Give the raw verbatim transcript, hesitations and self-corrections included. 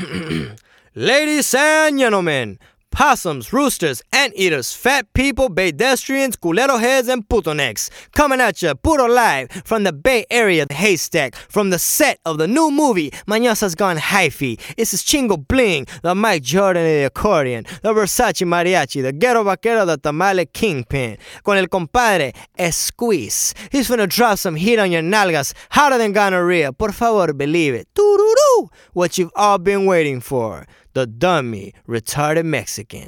Ladies and gentlemen, possums, roosters, anteaters, fat people, pedestrians, culero heads, and puto necks. Coming at ya, puro live from the Bay Area Haystack, from the set of the new movie, Mañosa's Gone Hyphy. This is Chingo Bling, the Mike Jordan of the accordion, the Versace Mariachi, the Ghetto Vaquero, the Tamale Kingpin. Con el compadre, Squeeze. He's finna drop some heat on your nalgas, hotter than gonorrhea. Por favor, believe it. Tururú! What you've all been waiting for. The dummy, retarded Mexican.